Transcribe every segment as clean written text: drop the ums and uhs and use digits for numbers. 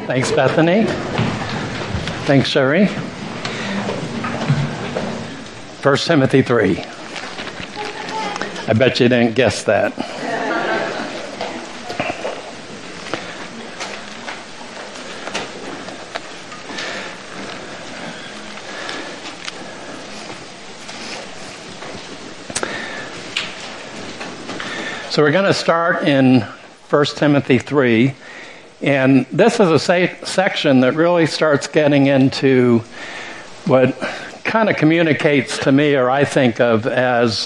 Thanks, Bethany. Thanks, Sherry. 1 Timothy 3. I bet you didn't guess that. So we're going to start in 1 Timothy 3. And this is a section that really starts getting into what kind of communicates to me, or I think of as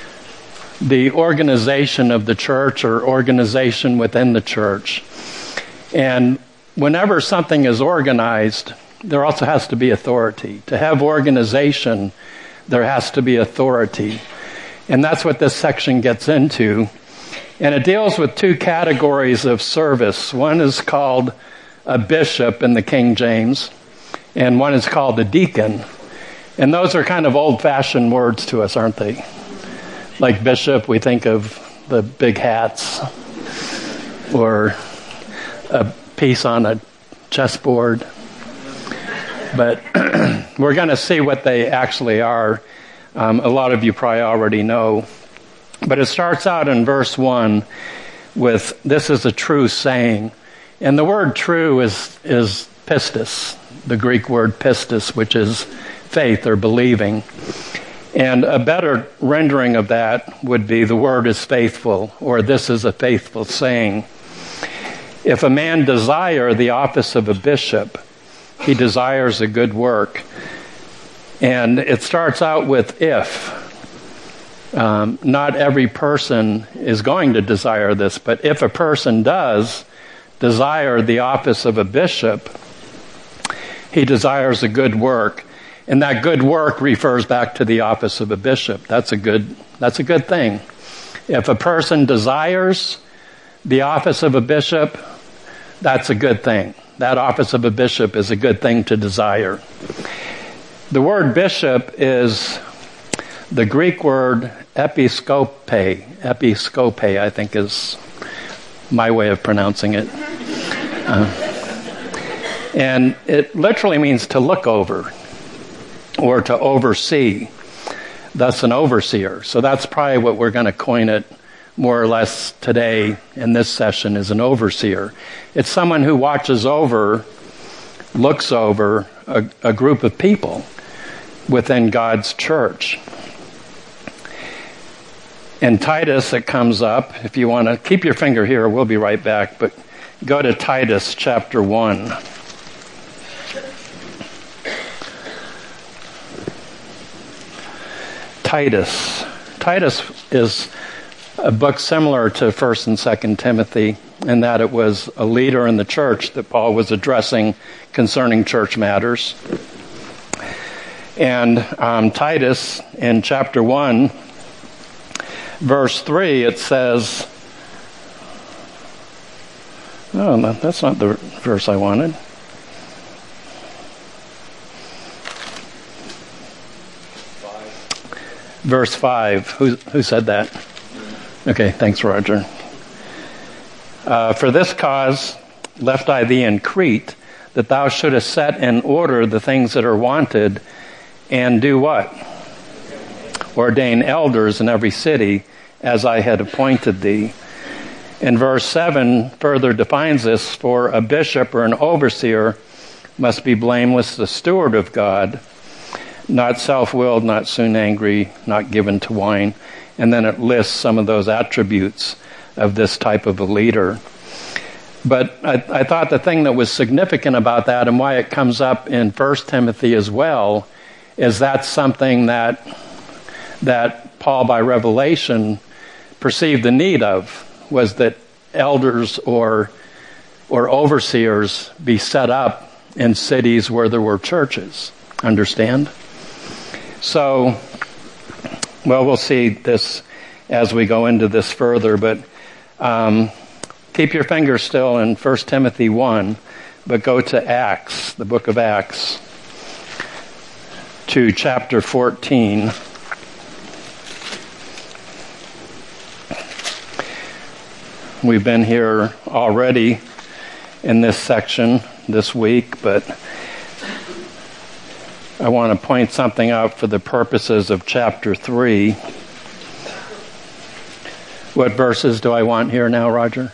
the organization of the church or organization within the church. And whenever something is organized, there also has to be authority. To have organization, there has to be authority. And that's what this section gets into. And it deals with two categories of service. One is called a bishop in the King James, and one is called a deacon. And those are kind of old-fashioned words to us, aren't they? Like bishop, we think of the big hats, or a piece on a chessboard. But we're going to see what they actually are. A lot of you probably already know. But it starts out in verse 1 with, "This is a true saying." And the word true is pistis, the Greek word pistis, which is faith or believing. And a better rendering of that would be, "The word is faithful," or "This is a faithful saying." If a man desire the office of a bishop, he desires a good work. And it starts out with if. Not every person is going to desire this, but if a person does desire the office of a bishop, he desires a good work. And that good work refers back to the office of a bishop. That's a good thing. If a person desires the office of a bishop, that's a good thing. That office of a bishop is a good thing to desire. The word bishop is the Greek word episkope. Episkope, I think, is my way of pronouncing it. And it literally means to look over or to oversee, thus an overseer. So that's probably what we're going to coin it more or less today in this session, is an overseer. It's someone who watches over, looks over a group of people within God's church. In Titus, it comes up. If you want to keep your finger here, we'll be right back, but go to Titus chapter 1. Titus is a book similar to 1st and 2nd Timothy, in that it was a leader in the church that Paul was addressing concerning church matters. And Titus, in chapter 1, verse 3, it says, oh, no, that's not the verse I wanted. Verse 5. Who said that? Okay, thanks, Roger. "For this cause left I thee in Crete, that thou shouldest set in order the things that are wanted, and do what? Ordain elders in every city, as I had appointed thee." And verse 7 further defines this: "For a bishop or an overseer must be blameless, the steward of God, not self-willed, not soon angry, not given to wine." And then it lists some of those attributes of this type of a leader. But I thought the thing that was significant about that, and why it comes up in 1 Timothy as well, is that's something that Paul, by revelation, perceived the need of, was that elders or overseers be set up in cities where there were churches. Understand? So, well, we'll see this as we go into this further, but keep your finger still in 1 Timothy 1, but go to Acts, the book of Acts, to chapter 14. We've been here already in this section, this week, but I want to point something out for the purposes of chapter 3. What verses do I want here now, Roger?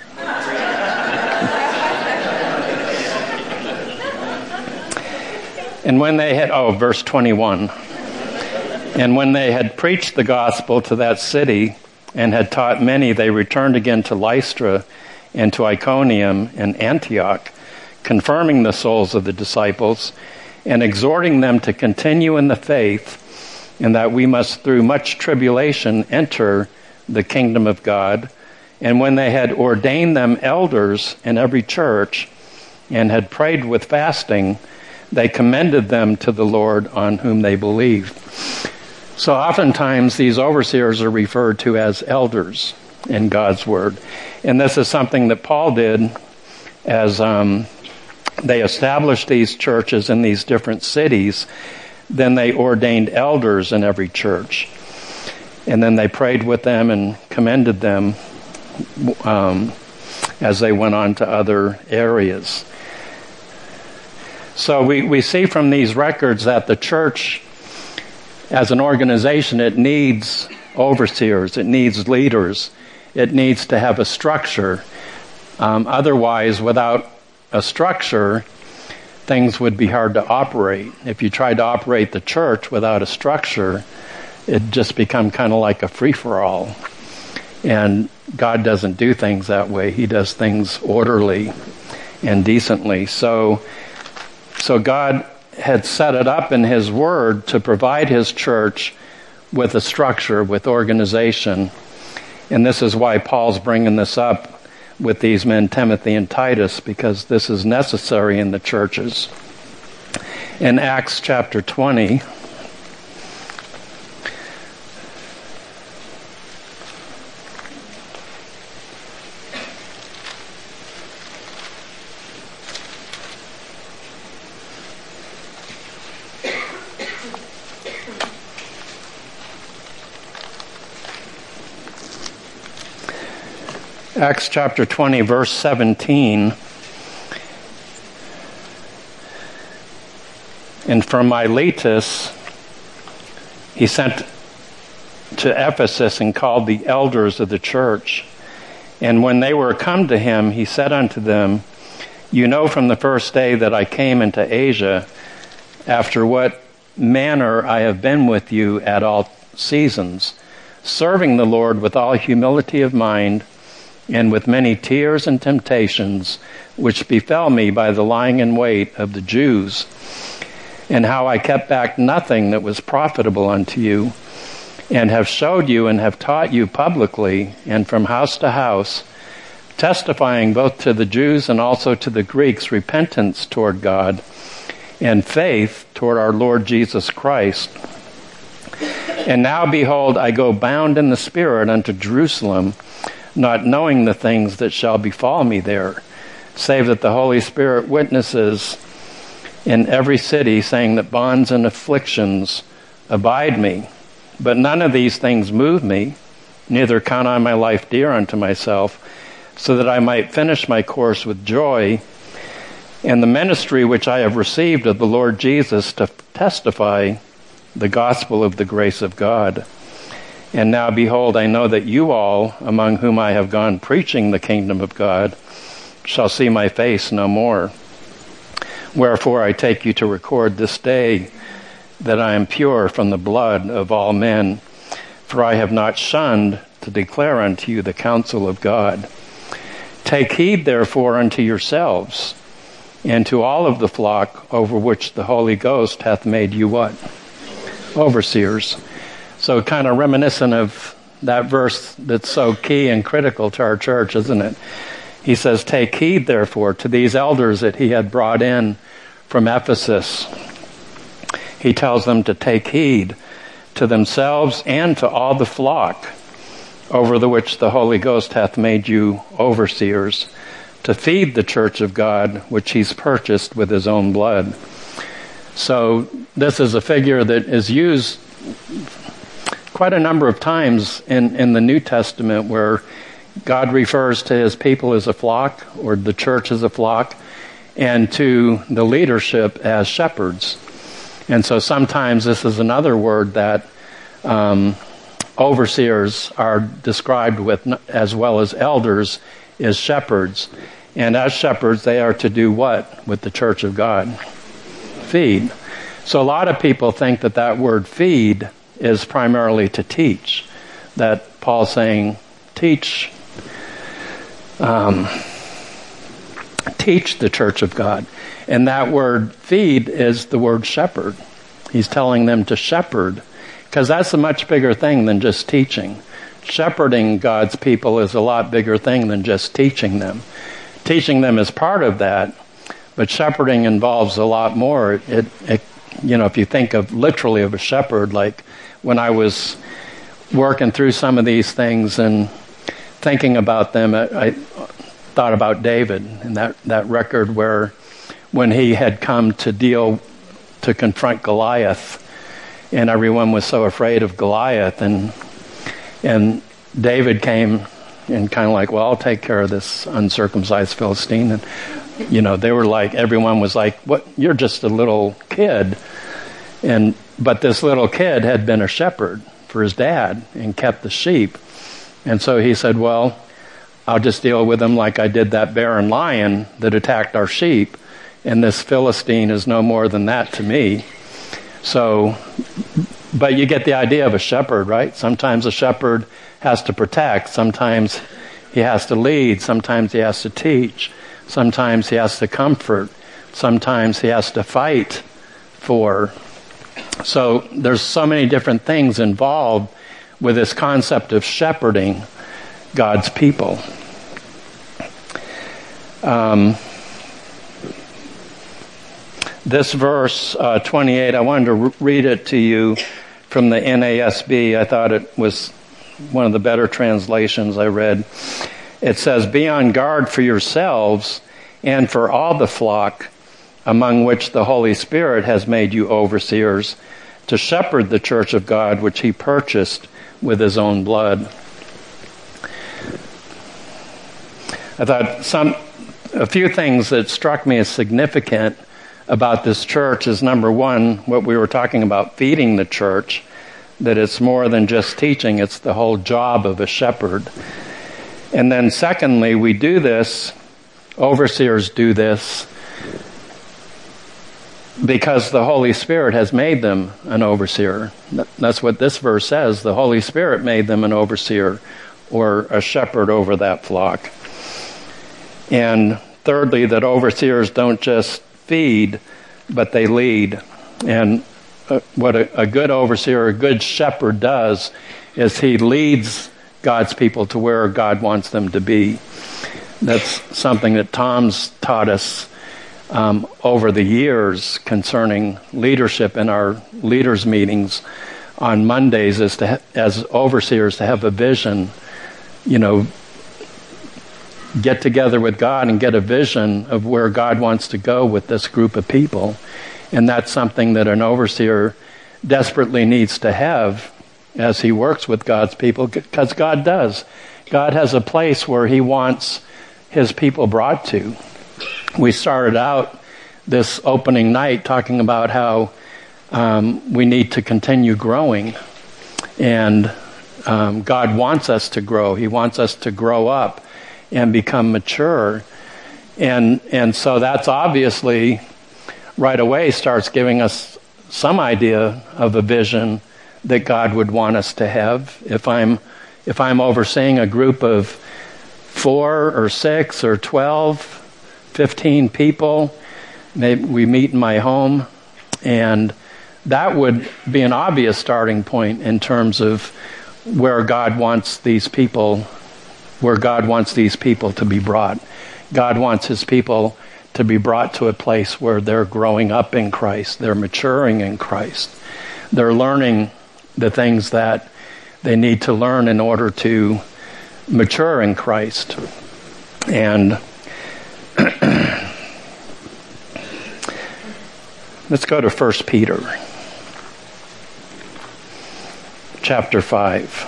And when they had, verse 21. And when they had preached the gospel to that city and had taught many, they returned again to Lystra and to Iconium and Antioch, confirming the souls of the disciples and exhorting them to continue in the faith, and that we must through much tribulation enter the kingdom of God. And when they had ordained them elders in every church and had prayed with fasting, they commended them to the Lord on whom they believed. So oftentimes these overseers are referred to as elders in God's word. And this is something that Paul did as they established these churches in these different cities. Then they ordained elders in every church. And then they prayed with them and commended them as they went on to other areas. So we see from these records that the church, as an organization, it needs overseers, it needs leaders, it needs to have a structure. Otherwise, without a structure, things would be hard to operate. If you tried to operate the church without a structure, it'd just become kind of like a free-for-all. And God doesn't do things that way. He does things orderly and decently. So God had set it up in His Word to provide His church with a structure, with organization. And this is why Paul's bringing this up with these men, Timothy and Titus, because this is necessary in the churches. In Acts chapter 20, Acts chapter 20, verse 17. And from Miletus, he sent to Ephesus and called the elders of the church. And when they were come to him, he said unto them, You know from the first day that I came into Asia, after what manner I have been with you at all seasons, serving the Lord with all humility of mind, and with many tears and temptations, which befell me by the lying in wait of the Jews, and how I kept back nothing that was profitable unto you, and have showed you and have taught you publicly, and from house to house, testifying both to the Jews and also to the Greeks repentance toward God, and faith toward our Lord Jesus Christ. And now, behold, I go bound in the Spirit unto Jerusalem, not knowing the things that shall befall me there, save that the Holy Spirit witnesses in every city, saying that bonds and afflictions abide me. But none of these things move me, neither count I my life dear unto myself, so that I might finish my course with joy, and the ministry which I have received of the Lord Jesus to testify the gospel of the grace of God. And now, behold, I know that you all, among whom I have gone preaching the kingdom of God, shall see my face no more. Wherefore I take you to record this day that I am pure from the blood of all men, for I have not shunned to declare unto you the counsel of God. Take heed, therefore, unto yourselves, and to all of the flock over which the Holy Ghost hath made you what? Overseers. So kind of reminiscent of that verse that's so key and critical to our church, isn't it? He says, Take heed, therefore, to these elders that he had brought in from Ephesus. He tells them to take heed to themselves and to all the flock over the which the Holy Ghost hath made you overseers, to feed the church of God, which he's purchased with his own blood. So this is a figure that is used quite a number of times in the New Testament, where God refers to his people as a flock, or the church as a flock, and to the leadership as shepherds. And so sometimes this is another word that overseers are described with, as well as elders, is shepherds. And as shepherds, they are to do what with the church of God? Feed. So a lot of people think that that word feed is primarily to teach. That Paul's saying, teach the church of God. And that word feed is the word shepherd. He's telling them to shepherd, because that's a much bigger thing than just teaching. Shepherding God's people is a lot bigger thing than just teaching them. Teaching them is part of that, but shepherding involves a lot more. It if you think of literally of a shepherd, like when I was working through some of these things and thinking about them, I thought about David and that record where when he had come to confront Goliath, and everyone was so afraid of Goliath, and David came and kind of like, well, I'll take care of this uncircumcised Philistine. And, they were like, everyone was like, what? You're just a little kid. But this little kid had been a shepherd for his dad and kept the sheep. And so he said, well, I'll just deal with him like I did that bear and lion that attacked our sheep. And this Philistine is no more than that to me. So, but you get the idea of a shepherd, right? Sometimes a shepherd has to protect. Sometimes he has to lead. Sometimes he has to teach. Sometimes he has to comfort. Sometimes he has to fight for. So there's so many different things involved with this concept of shepherding God's people. This verse 28, I wanted to read it to you from the NASB. I thought it was one of the better translations I read. It says, "Be on guard for yourselves and for all the flock among which the Holy Spirit has made you overseers, to shepherd the church of God which he purchased with his own blood." I thought a few things that struck me as significant about this church is, number one, what we were talking about, feeding the church, that it's more than just teaching, it's the whole job of a shepherd. And then secondly, we do this, overseers do this, because the Holy Spirit has made them an overseer. That's what this verse says. The Holy Spirit made them an overseer or a shepherd over that flock. And thirdly, that overseers don't just feed, but they lead. And what a good overseer, a good shepherd does is he leads God's people to where God wants them to be. That's something that Tom's taught us over the years concerning leadership in our leaders meetings on Mondays, is as overseers to have a vision, get together with God and get a vision of where God wants to go with this group of people. And that's something that an overseer desperately needs to have as he works with God's people, because God does. God has a place where he wants his people brought to. We started out this opening night talking about how we need to continue growing. And God wants us to grow. He wants us to grow up and become mature. And so that's obviously right away starts giving us some idea of a vision that God would want us to have. If I'm overseeing a group of 4 or 6 or 12, 15 people, maybe we meet in my home, and that would be an obvious starting point in terms of where God wants these people to be brought. God wants his people to be brought to a place where they're growing up in Christ, they're maturing in Christ, they're learning the things that they need to learn in order to mature in Christ. And let's go to 1 Peter chapter 5.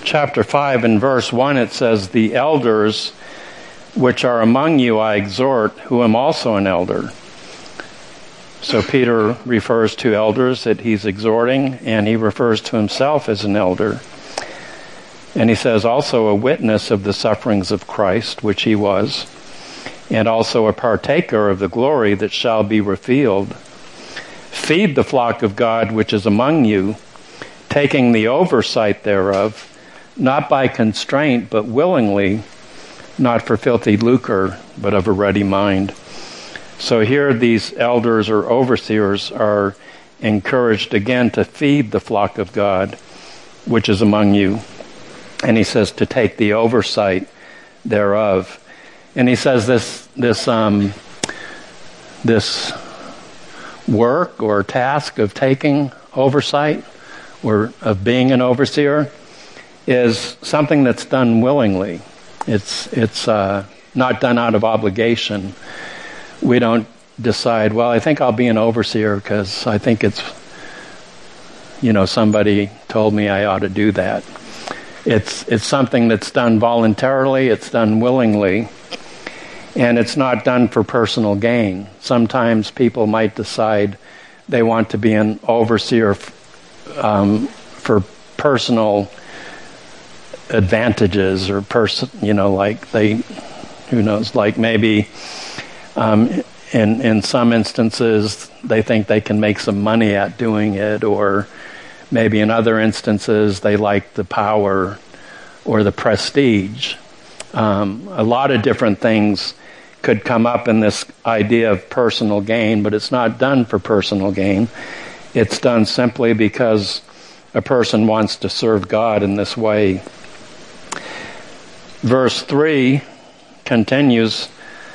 chapter 5 and verse 1, it says, "The elders which are among you I exhort, who am also an elder." So Peter refers to elders that he's exhorting, and he refers to himself as an elder. And he says, also a witness of the sufferings of Christ, which he was, and also a partaker of the glory that shall be revealed. Feed the flock of God which is among you, taking the oversight thereof, not by constraint, but willingly, not for filthy lucre, but of a ready mind. So here these elders or overseers are encouraged again to feed the flock of God, which is among you. And he says to take the oversight thereof. And he says this work or task of taking oversight or of being an overseer is something that's done willingly. It's not done out of obligation. We don't decide, well, I think I'll be an overseer because I think it's, somebody told me I ought to do that. It's something that's done voluntarily, it's done willingly, and it's not done for personal gain. Sometimes people might decide they want to be an overseer for personal advantages or like maybe in some instances they think they can make some money at doing it, or maybe in other instances they like the power or the prestige. A lot of different things could come up in this idea of personal gain, but it's not done for personal gain. It's done simply because a person wants to serve God in this way. Verse 3 continues,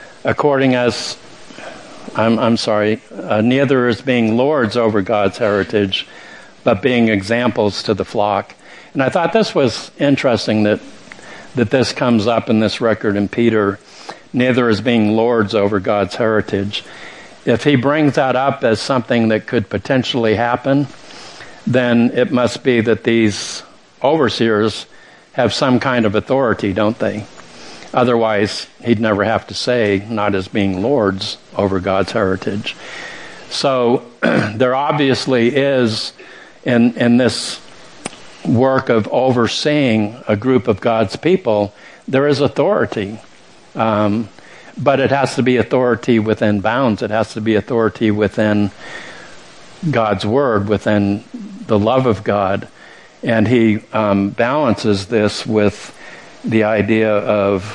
neither as being lords over God's heritage, but being examples to the flock. And I thought this was interesting that this comes up in this record in Peter, neither as being lords over God's heritage. If he brings that up as something that could potentially happen, then it must be that these overseers have some kind of authority, don't they? Otherwise, he'd never have to say, not as being lords over God's heritage. So there obviously is, in this work of overseeing a group of God's people, there is authority. But it has to be authority within bounds. It has to be authority within God's Word, within the love of God. And he balances this with the idea of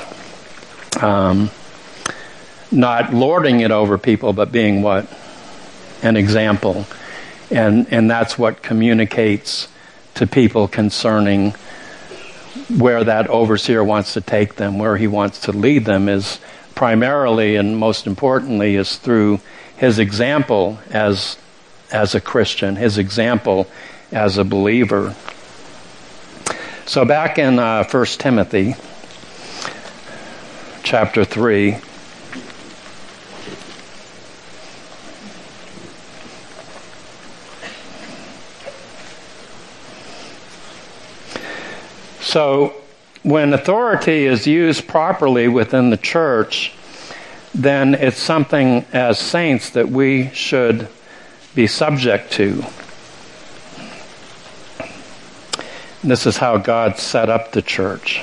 not lording it over people, but being what? An example. And that's what communicates to people concerning where that overseer wants to take them, where he wants to lead them, is primarily and most importantly is through his example as a Christian, his example as a believer. So back in 1 Timothy chapter 3, so when authority is used properly within the church, then it's something as saints that we should be subject to. This is how God set up the church.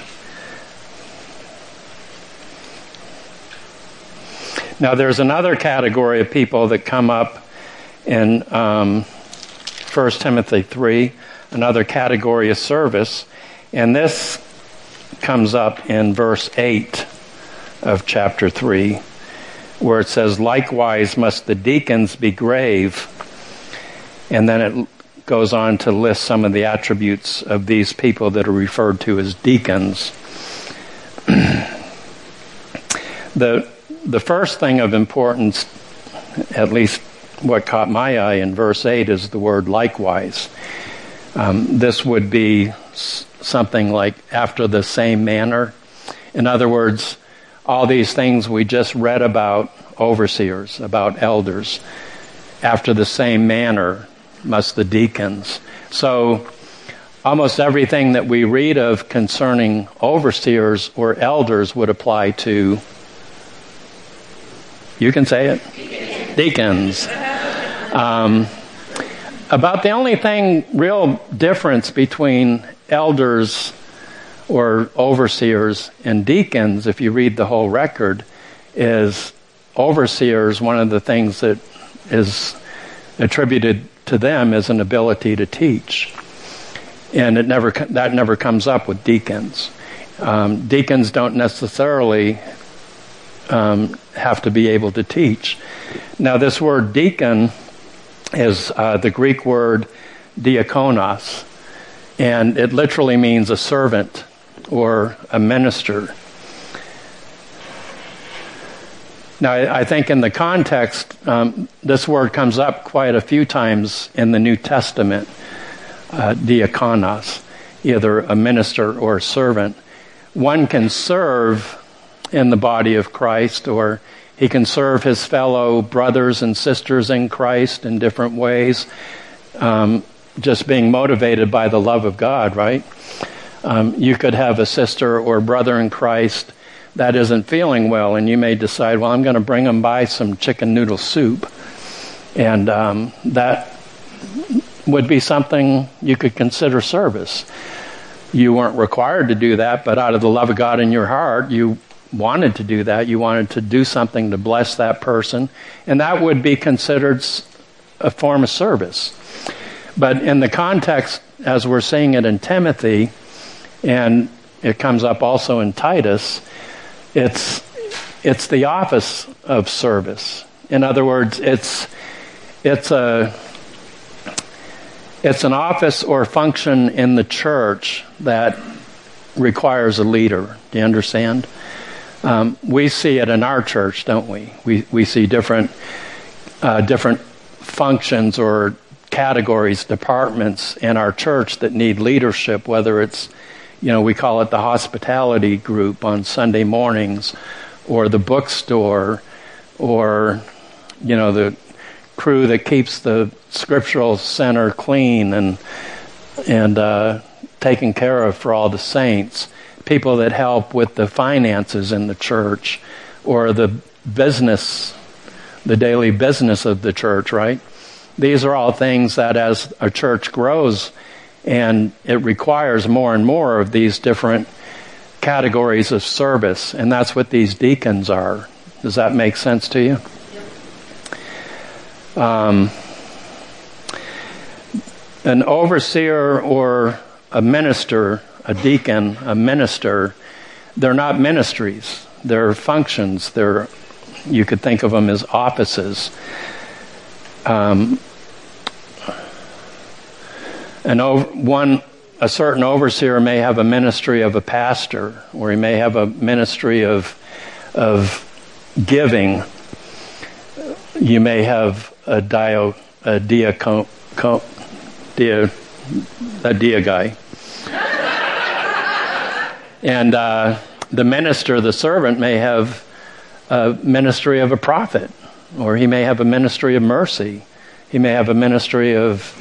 Now there's another category of people that come up in 1 Timothy 3, another category of service, and this comes up in verse 8 of chapter 3, where it says, likewise must the deacons be grave. And then it goes on to list some of the attributes of these people that are referred to as deacons. The first thing of importance, at least what caught my eye in verse 8, is the word likewise. This would be something like after the same manner. In other words, all these things we just read about overseers, about elders, after the same manner must the deacons. So almost everything that we read of concerning overseers or elders would apply to, you can say it, deacons. About the only real difference between elders or overseers and deacons, if you read the whole record, is overseers, one of the things that is attributed to them is an ability to teach. And that never comes up with deacons. Deacons don't necessarily have to be able to teach. Now, this word deacon is the Greek word diakonos, and it literally means a servant or a minister. Now, I think in the context, this word comes up quite a few times in the New Testament, diakonos, either a minister or a servant. One can serve in the body of Christ, or he can serve his fellow brothers and sisters in Christ in different ways, just being motivated by the love of God, right? You could have a sister or brother in Christ that isn't feeling well, and you may decide, well, I'm going to bring them by some chicken noodle soup. And that would be something you could consider service. You weren't required to do that, but out of the love of God in your heart, you wanted to do that. You wanted to do something to bless that person, and that would be considered a form of service. But in the context, as we're seeing it in Timothy, and it comes up also in Titus, it's the office of service. In other words, it's an office or function in the church that requires a leader. Do you understand? We see it in our church, don't we? We see different functions or categories, departments in our church that need leadership, whether it's, we call it the hospitality group on Sunday mornings, or the bookstore, or, the crew that keeps the scriptural center clean and taken care of for all the saints. People that help with the finances in the church, or the business, the daily business of the church, right? These are all things that as a church grows, and it requires more and more of these different categories of service, and that's what these deacons are. Does that make sense to you? An overseer or a minister, a deacon, a minister, they're not ministries. They're functions. You could think of them as offices. A certain overseer may have a ministry of a pastor, or he may have a ministry of giving. You may have a dia guy. And the minister, the servant, may have a ministry of a prophet, or he may have a ministry of mercy. He may have a ministry of,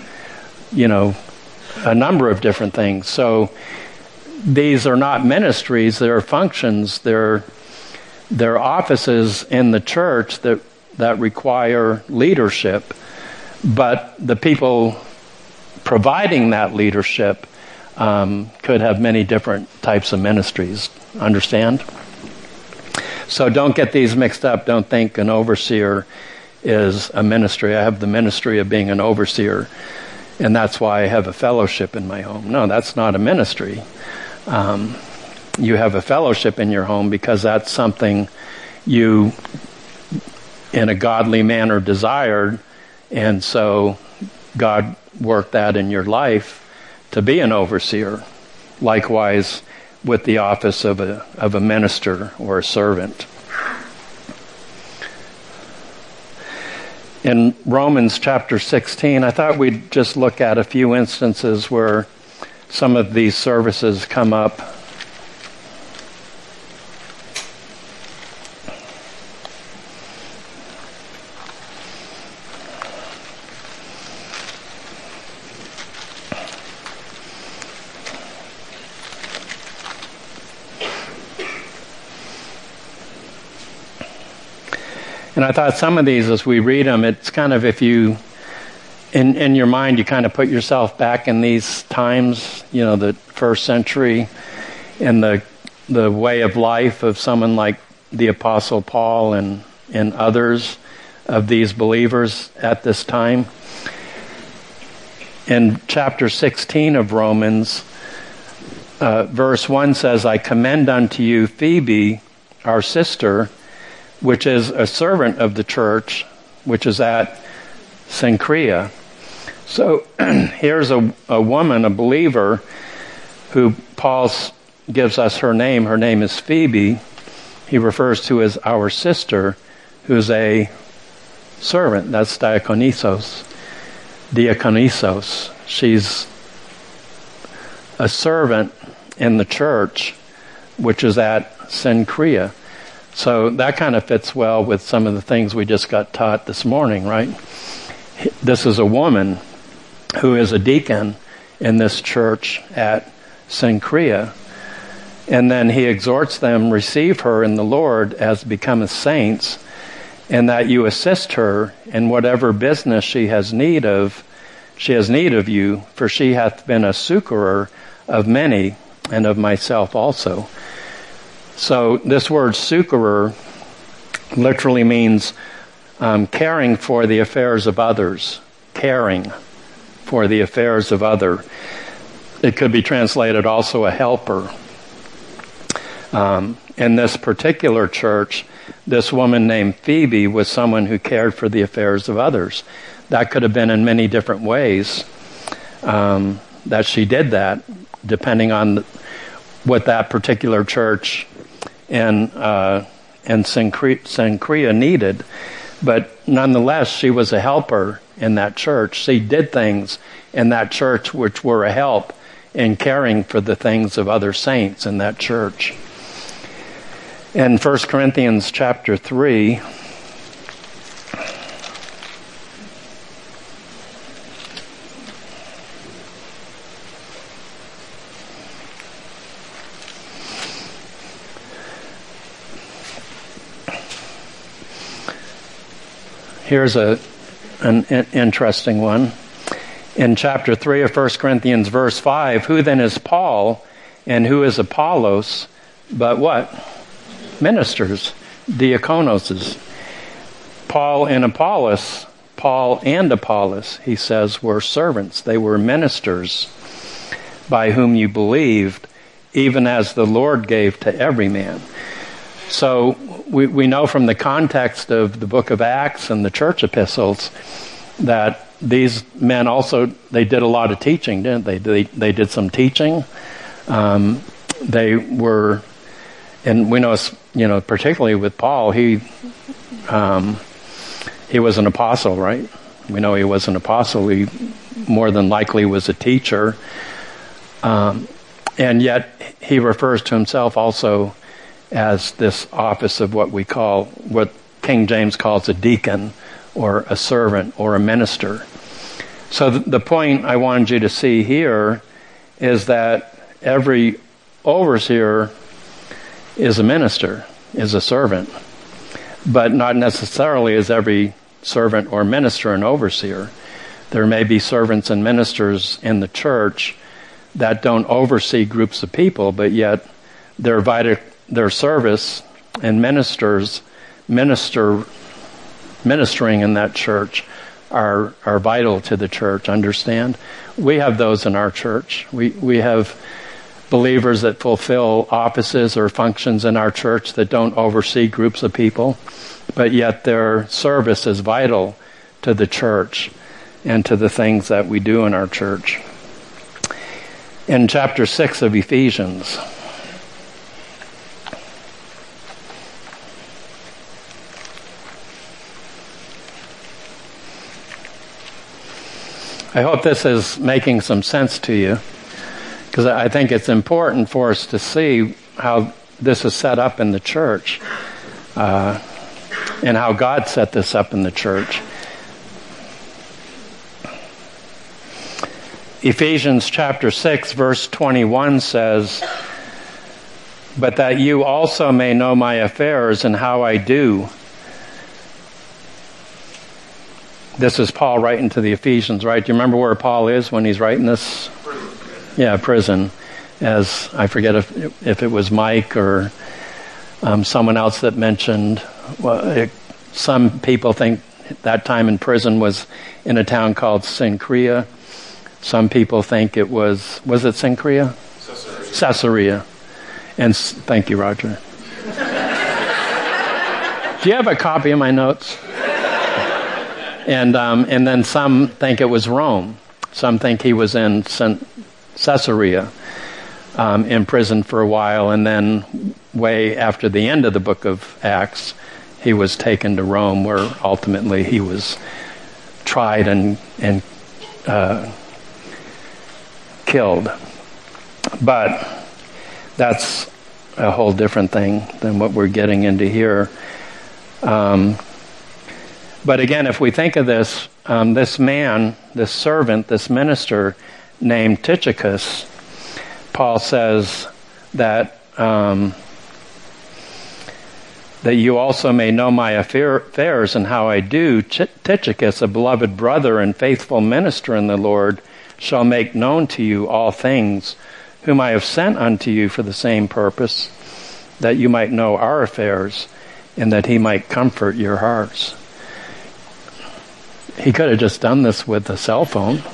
a number of different things. So these are not ministries, they're functions, they're offices in the church that require leadership. But the people providing that leadership could have many different types of ministries. Understand? So don't get these mixed up. Don't think an overseer is a ministry. I have the ministry of being an overseer, and that's why I have a fellowship in my home. No, that's not a ministry. You have a fellowship in your home because that's something you, in a godly manner, desired, and so God worked that in your life to be an overseer. Likewise, with the office of a minister or a servant. In Romans chapter 16, I thought we'd just look at a few instances where some of these services come up. And I thought some of these, as we read them, it's kind of, if you, in your mind, you kind of put yourself back in these times, the first century, and the way of life of someone like the Apostle Paul and others of these believers at this time. In chapter 16 of Romans, verse 1 says, I commend unto you Phoebe, our sister, which is a servant of the church, which is at Cenchrea. So here's a woman, a believer, who Paul gives us her name. Her name is Phoebe. He refers to as our sister, who's a servant. That's diakonisos. She's a servant in the church, which is at Cenchrea. So that kind of fits well with some of the things we just got taught this morning, right? This is a woman who is a deacon in this church at Cenchrea. And then he exhorts them, receive her in the Lord as becometh saints, and that you assist her in whatever business she has need of you, for she hath been a succorer of many, and of myself also. So this word succorer literally means caring for the affairs of others. Caring for the affairs of other. It could be translated also a helper. In this particular church, this woman named Phoebe was someone who cared for the affairs of others. That could have been in many different ways that she did that, depending on what that particular church and Cenchrea needed. But nonetheless, she was a helper in that church. She did things in that church which were a help in caring for the things of other saints in that church. In 1 Corinthians chapter 3, here's an interesting one. In chapter 3 of 1 Corinthians verse 5, who then is Paul and who is Apollos, but what? Ministers, diakonoses. Paul and Apollos, he says, were servants. They were ministers by whom you believed, even as the Lord gave to every man. So we know from the context of the book of Acts and the church epistles that these men also, they did a lot of teaching, didn't they? They did some teaching. They were, and we know, particularly with Paul, he was an apostle, right? We know he was an apostle. He more than likely was a teacher. And yet he refers to himself also as this office of what King James calls a deacon or a servant or a minister. So the point I wanted you to see here is that every overseer is a minister, is a servant, but not necessarily is every servant or minister an overseer. There may be servants and ministers in the church that don't oversee groups of people, but yet their service and ministering in that church are vital to the church. Understand? We have those in our church. We have believers that fulfill offices or functions in our church that don't oversee groups of people, but yet their service is vital to the church and to the things that we do in our church. In chapter 6 of Ephesians, I hope this is making some sense to you, because I think it's important for us to see how this is set up in the church and how God set this up in the church. Ephesians chapter 6 verse 21 says, "But that you also may know my affairs and how I do, This is Paul writing to the Ephesians, right? Do you remember where Paul is when he's writing this? Yeah, prison. As I forget if it was Mike or someone else that mentioned, some people think that time in prison was in a town called Cenchrea. Some people think it was it Cenchrea? Caesarea. And thank you, Roger. Do you have a copy of my notes? And then some think it was Rome. Some think he was in Caesarea, in prison for a while, and then way after the end of the book of Acts, he was taken to Rome, where ultimately he was tried and killed. But that's a whole different thing than what we're getting into here. But again, if we think of this, this man, this servant, this minister named Tychicus, Paul says that that you also may know my affairs and how I do. Tychicus, a beloved brother and faithful minister in the Lord, shall make known to you all things, whom I have sent unto you for the same purpose, that you might know our affairs, and that he might comfort your hearts. He could have just done this with a cell phone.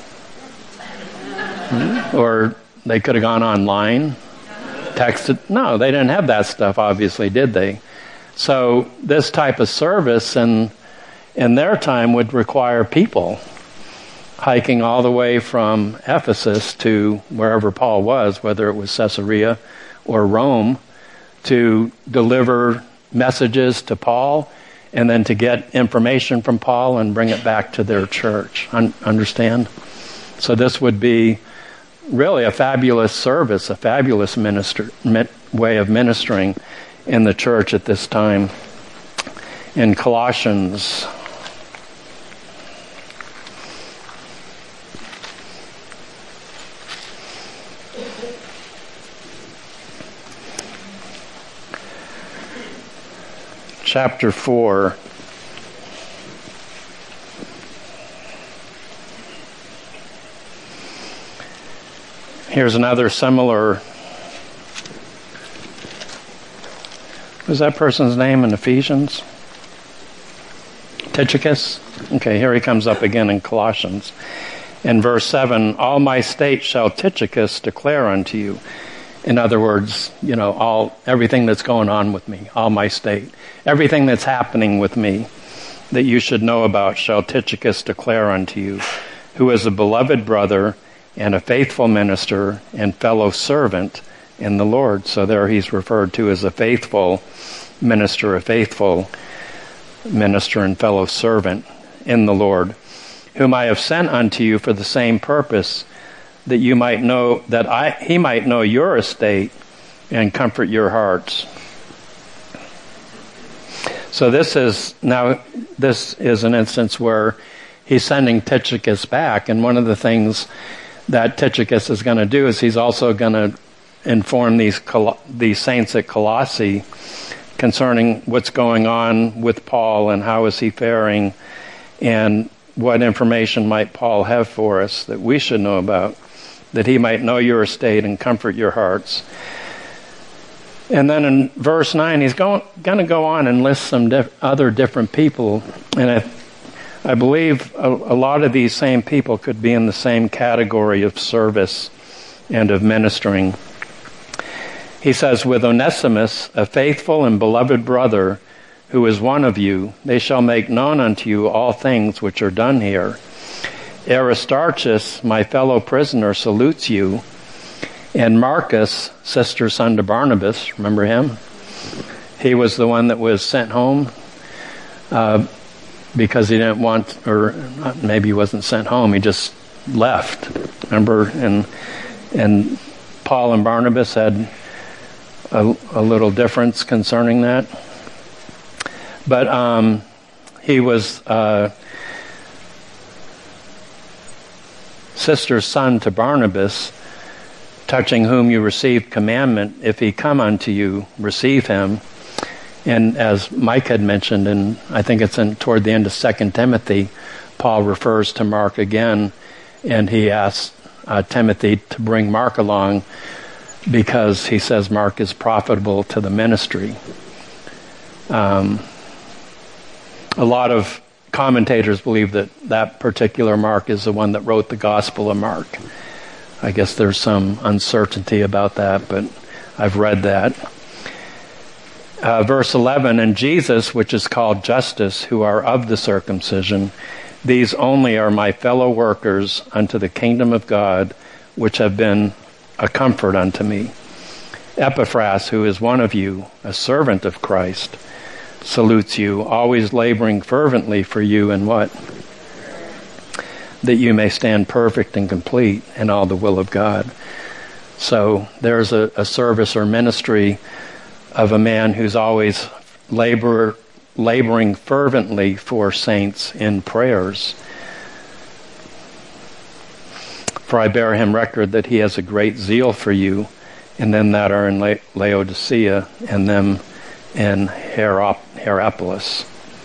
Or they could have gone online, texted. No, they didn't have that stuff, obviously, did they? So this type of service in their time would require people hiking all the way from Ephesus to wherever Paul was, whether it was Caesarea or Rome, to deliver messages to Paul and then to get information from Paul and bring it back to their church. Understand? So this would be really a fabulous service, a fabulous way of ministering in the church at this time. In Colossians, chapter 4, here's another similar. Was that person's name in Ephesians? Tychicus? Okay, here he comes up again in Colossians. In verse 7, all my state shall Tychicus declare unto you. In other words, everything that's going on with me, all my state, everything that's happening with me that you should know about shall Tychicus declare unto you, who is a beloved brother and a faithful minister and fellow servant in the Lord. So there he's referred to as a faithful minister and fellow servant in the Lord, whom I have sent unto you for the same purpose, that you might know, he might know your estate and comfort your hearts. So this is an instance where he's sending Tychicus back, and one of the things that Tychicus is going to do is he's also going to inform these saints at Colossae concerning what's going on with Paul and how is he faring, and what information might Paul have for us that we should know about, that he might know your estate and comfort your hearts. And then in verse 9, he's going to go on and list some other different people, and I believe a lot of these same people could be in the same category of service and of ministering. He says, with Onesimus, a faithful and beloved brother, who is one of you, they shall make known unto you all things which are done here. Aristarchus, my fellow prisoner, salutes you, and Marcus, sister son to Barnabas, remember him? He was the one that was sent home because he didn't want, or maybe he wasn't sent home, he just left. Remember? And Paul and Barnabas had a little difference concerning that. But he was sister's son to Barnabas, touching whom you received commandment, if he come unto you, receive him. And as Mike had mentioned, and I think it's toward the end of 2 Timothy, Paul refers to Mark again, and he asks Timothy to bring Mark along because he says Mark is profitable to the ministry. A lot of commentators believe that that particular Mark is the one that wrote the Gospel of Mark. I guess there's some uncertainty about that, but I've read that. Verse 11, and Jesus, which is called Justus, who are of the circumcision, these only are my fellow workers unto the kingdom of God, which have been a comfort unto me. Epaphras, who is one of you, a servant of Christ, salutes you, always laboring fervently for you in what? That you may stand perfect and complete in all the will of God. So there's a service or ministry of a man who's always laboring fervently for saints in prayers. For I bear him record that he has a great zeal for you, and them that are in Laodicea, and them in Hierapolis.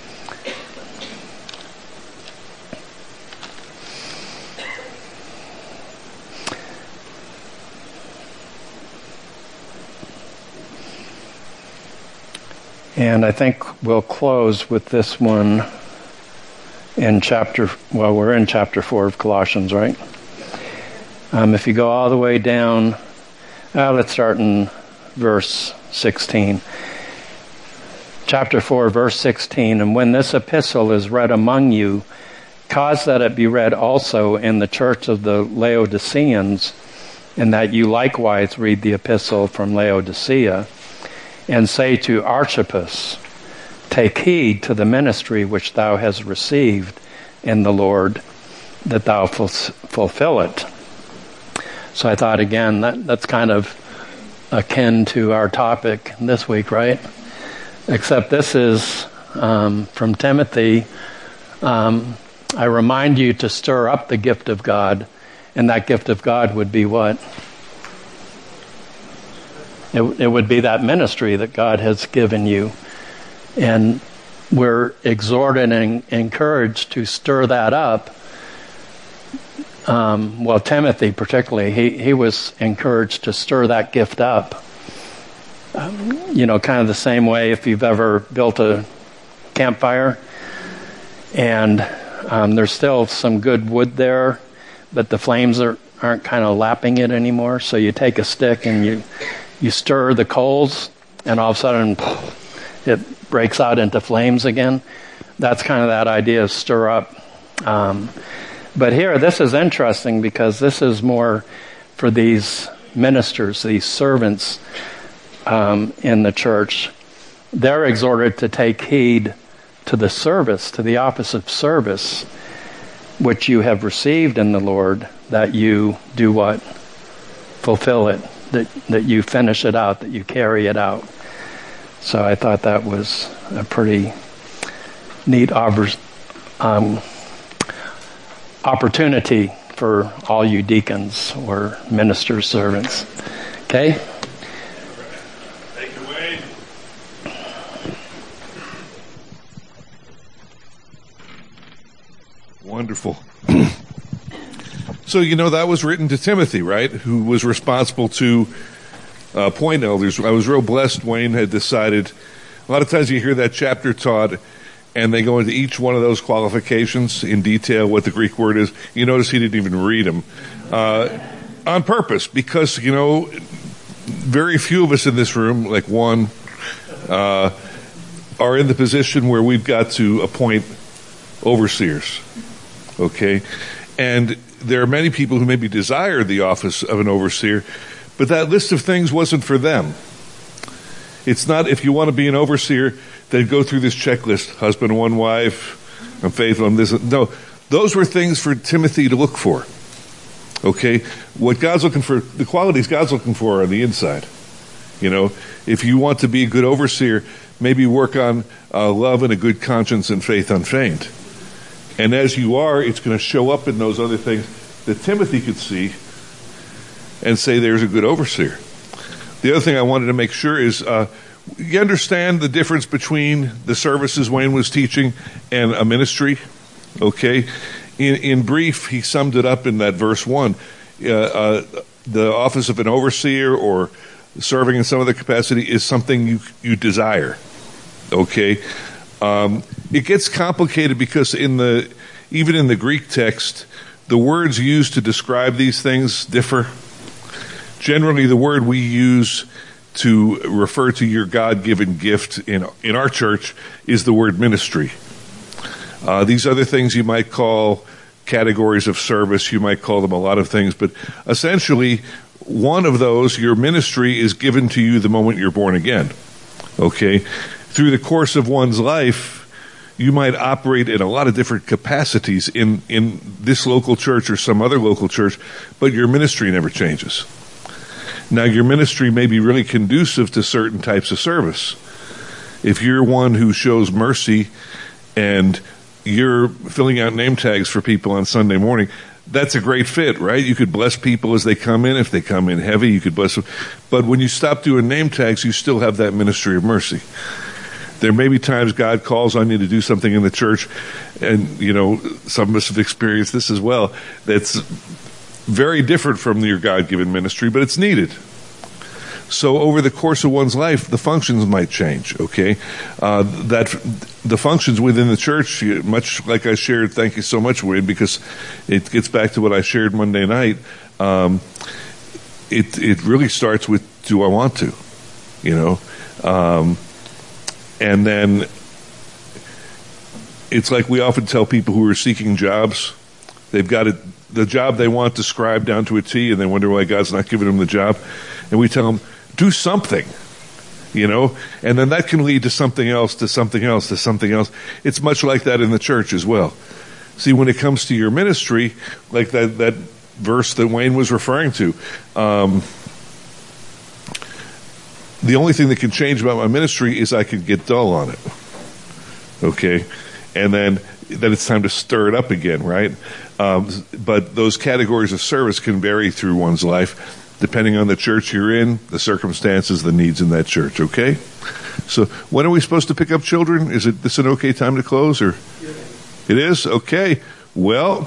And I think we'll close with this one in we're in chapter 4 of Colossians, right? If you go all the way down, let's start in verse 16. Chapter 4, verse 16, and when this epistle is read among you, cause that it be read also in the church of the Laodiceans, and that you likewise read the epistle from Laodicea, and say to Archippus, take heed to the ministry which thou hast received in the Lord, that thou fulfill it. So I thought, again, that's kind of akin to our topic this week, right? Except this is from Timothy. I remind you to stir up the gift of God, and that gift of God would be what? It would be that ministry that God has given you. And we're exhorted and encouraged to stir that up. Timothy particularly, he was encouraged to stir that gift up. Kind of the same way if you've ever built a campfire and there's still some good wood there, but the flames aren't kind of lapping it anymore. So you take a stick and you stir the coals, and all of a sudden it breaks out into flames again. That's kind of that idea of stir up. But here, this is interesting because this is more for these ministers, these servants in the church. They're exhorted to take heed to the service, to the office of service, which you have received in the Lord, that you do what? Fulfill it. That you finish it out, that you carry it out. So I thought that was a pretty neat opportunity for all you deacons or minister servants. Okay? Take it away. Wonderful. So, that was written to Timothy, right? Who was responsible to appoint elders. I was real blessed Wayne had decided. A lot of times you hear that chapter taught, and they go into each one of those qualifications in detail, what the Greek word is. You notice he didn't even read them on purpose, because, very few of us in this room, like one, are in the position where we've got to appoint overseers, okay? And there are many people who maybe desire the office of an overseer, but that list of things wasn't for them. It's not, if you want to be an overseer, then go through this checklist, husband, one wife, I'm faithful, I'm this. No, those were things for Timothy to look for. Okay? What God's looking for, the qualities God's looking for are on the inside. If you want to be a good overseer, maybe work on love and a good conscience and faith unfeigned. And as you are, it's going to show up in those other things that Timothy could see and say there's a good overseer. The other thing I wanted to make sure is you understand the difference between the services Wayne was teaching and a ministry? Okay? In brief, he summed it up in that verse 1. The office of an overseer or serving in some other capacity is something you desire. Okay? It gets complicated because even in the Greek text, the words used to describe these things differ. Generally, the word we use to refer to your God-given gift in our church is the word ministry. These other things you might call categories of service, you might call them a lot of things, but essentially, one of those, your ministry, is given to you the moment you're born again. Okay? Through the course of one's life, you might operate in a lot of different capacities in this local church or some other local church, but your ministry never changes. Now, your ministry may be really conducive to certain types of service. If you're one who shows mercy and you're filling out name tags for people on Sunday morning, that's a great fit, right? You could bless people as they come in. If they come in heavy, you could bless them. But when you stop doing name tags, you still have that ministry of mercy. There may be times God calls on you to do something in the church, and, some of us have experienced this as well, that's very different from your God-given ministry, but it's needed. So over the course of one's life, the functions might change, okay? The functions within the church, much like I shared, thank you so much, Wade, because it gets back to what I shared Monday night. It really starts with, do I want to? And then it's like we often tell people who are seeking jobs, they've got the job they want described down to a T, and they wonder why God's not giving them the job. And we tell them, do something, and then that can lead to something else, to something else, to something else. It's much like that in the church as well. See, when it comes to your ministry, like that verse that Wayne was referring to, the only thing that can change about my ministry is I could get dull on it. Okay? And then it's time to stir it up again, right? But those categories of service can vary through one's life, depending on the church you're in, the circumstances, the needs in that church, okay? So when are we supposed to pick up children? Is this an okay time to close? Or it is? Okay. Well,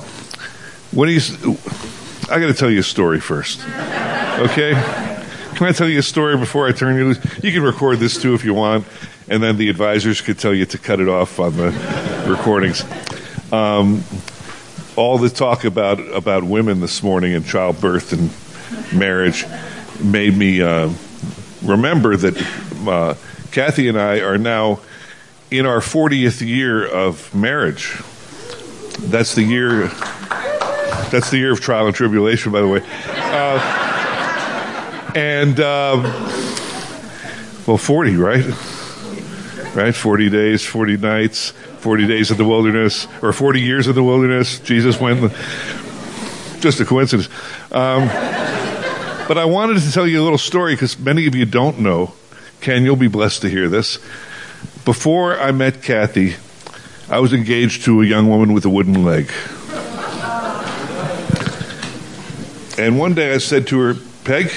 I got to tell you a story first. Okay? Can I tell you a story before I turn you loose? You can record this too if you want, and then the advisors could tell you to cut it off on the recordings. All the talk about women this morning and childbirth and marriage made me remember that Kathy and I are now in our 40th year of marriage. That's the year of trial and tribulation, by the way. 40, right? Right? 40 days, 40 nights, 40 days in the wilderness, or 40 years in the wilderness. Jesus went. Just a coincidence. But I wanted to tell you a little story because many of you don't know. Ken, you'll be blessed to hear this. Before I met Kathy, I was engaged to a young woman with a wooden leg. And one day I said to her, Peg,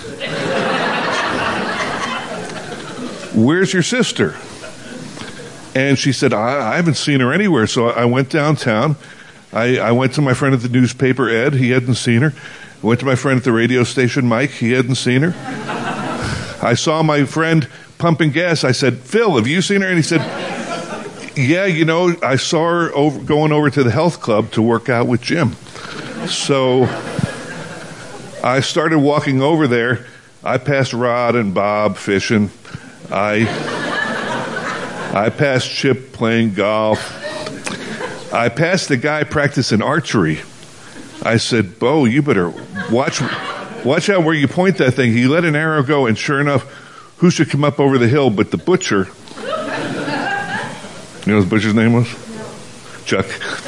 where's your sister? And she said, I haven't seen her anywhere. So I went downtown. I went to my friend at the newspaper, Ed. He hadn't seen her. I went to my friend at the radio station, Mike. He hadn't seen her. I saw my friend pumping gas. I said, Phil, have you seen her? And he said, yeah, I saw her going over to the health club to work out with Jim. So I started walking over there. I passed Rod and Bob fishing. I passed Chip playing golf. I passed the guy practicing archery. I said, Bo, you better watch out where you point that thing. He let an arrow go, and sure enough, who should come up over the hill but the butcher? You know what the butcher's name was? Chuck.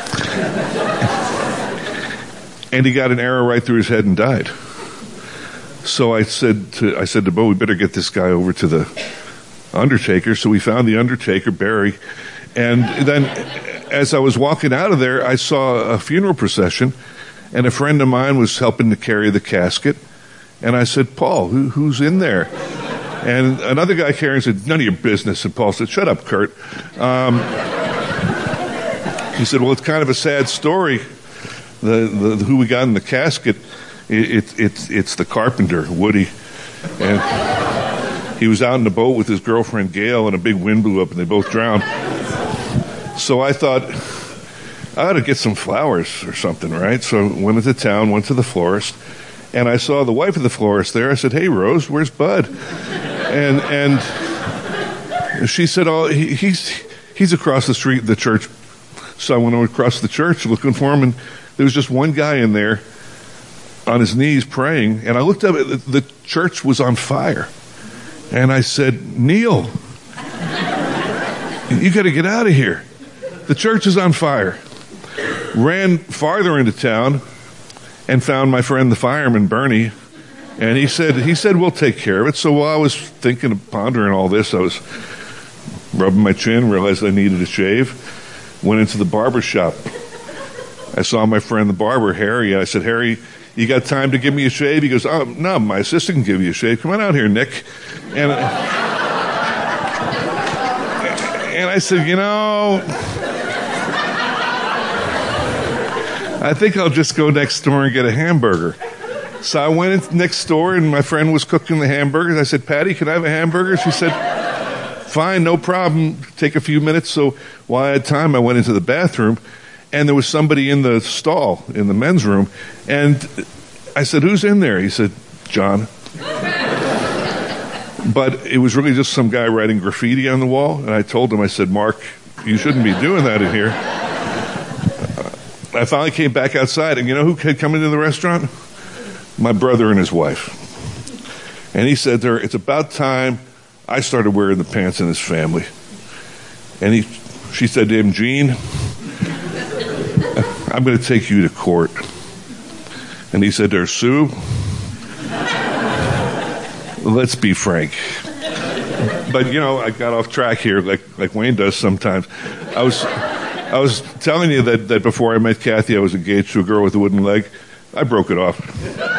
And he got an arrow right through his head and died. So I said to Bo, we better get this guy over to the undertaker. So we found the undertaker, Barry. And then as I was walking out of there, I saw a funeral procession, and a friend of mine was helping to carry the casket. And I said, Paul, who's in there? And another guy carrying said, none of your business. And Paul said, shut up, Kurt. He said, well, it's kind of a sad story. The who we got in the casket, it's the carpenter, Woody. And he was out in the boat with his girlfriend, Gail, and a big wind blew up, and they both drowned. So I thought, I ought to get some flowers or something, right? So I went into town, went to the florist, and I saw the wife of the florist there. I said, hey, Rose, where's Bud? And she said, oh, he's across the street, the church. So I went across the church looking for him, and there was just one guy in there on his knees praying. And I looked up, the church was on fire. And I said, Neil, you got to get out of here. The church is on fire. Ran farther into town and found my friend the fireman, Bernie. And he said, we'll take care of it. So while I was thinking of pondering all this, I was rubbing my chin, realized I needed a shave, went into the barber shop. I saw my friend the barber, Harry, and I said, Harry, you got time to give me a shave? He goes, oh, no, my assistant can give you a shave. Come on out here, Nick. And I said, you know, I think I'll just go next door and get a hamburger. So I went in next door, and my friend was cooking the hamburgers. I said, Patty, can I have a hamburger? She said, fine, no problem. Take a few minutes. So while I had time, I went into the bathroom, and there was somebody in the stall in the men's room. And I said, who's in there? He said, John. But it was really just some guy writing graffiti on the wall. And I told him, I said, Mark, you shouldn't be doing that in here. I finally came back outside, and you know who had come into the restaurant? My brother and his wife. And he said to her, it's about time I started wearing the pants in his family. And she said to him, Gene, I'm going to take you to court. And he said to her, Sue, let's be frank. But, you know, I got off track here like Wayne does sometimes. I was telling you that before I met Kathy, I was engaged to a girl with a wooden leg. I broke it off.